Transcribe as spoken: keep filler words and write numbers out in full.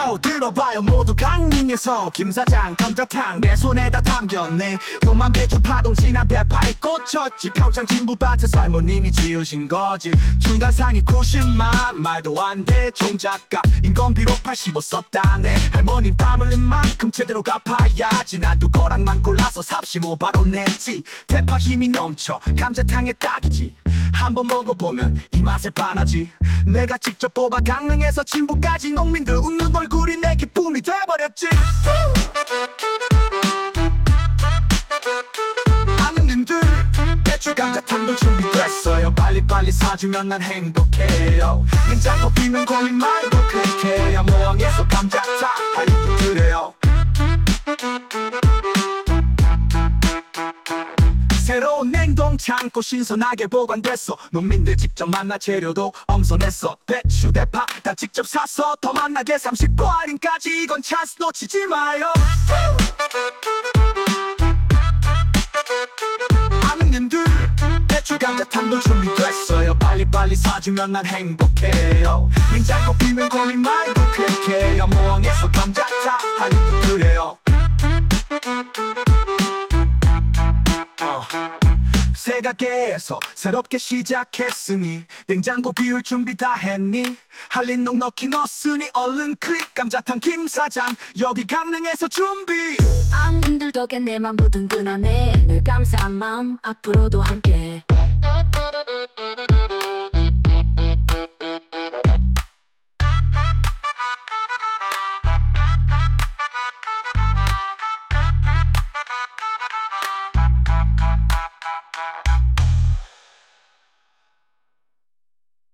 요 들어봐요 모두 강릉에서 김사장 감자탕 내 손에다 담겼네. 요만 배추 파동 진한 대파에 꽂혔지. 평창 진부밭에 할머님이 지으신 거지. 중간상이 구십만 말도 안돼. 종작가 인건 비록 팔십오 썼다네. 할머니 땀 흘린 만큼 제대로 갚아야지. 난두 거랑만 골라서 삽십오 바로 냈지. 대파 힘이 넘쳐 감자탕에 딱이지. 한번 먹어보면 이 맛에 반하지. 내가 직접 뽑아 강릉에서 진부까지 농민들 웃는 얼굴이 내 기쁨이 돼버렸지. 아는님들 배추 감자탕도 준비됐어요. 빨리빨리 사주면 난 행복해요. 냉장고 비면 고민 말고 클릭해요. 모항에서 감자탕 할인도 그래요. 새로운 냉동 창고 신선하게 보관됐어. 농민들 직접 만나 재료도 엄선했어. 배추 대파 다 직접 사서 더 만나게 삼십 퍼센트 할인까지. 이건 찬스 놓치지 마요. 아는님들 배추 감자탕도 준비됐어요. 빨리빨리 사주면 난 행복해요. 냉장고 비면 고민 말고 클릭해요. 모항에서 감자탕 할인도 그래요. 새 가게에서 새롭게 시작했으니 냉장고 비울 준비 다 했니? 할린 넉넉히 넣었으니 얼른 클릭. 감자탕 김사장 여기 강릉에서 준비. 아님들 덕에 내 맘도 든든하네. 늘 감사한 마음 앞으로도 함께.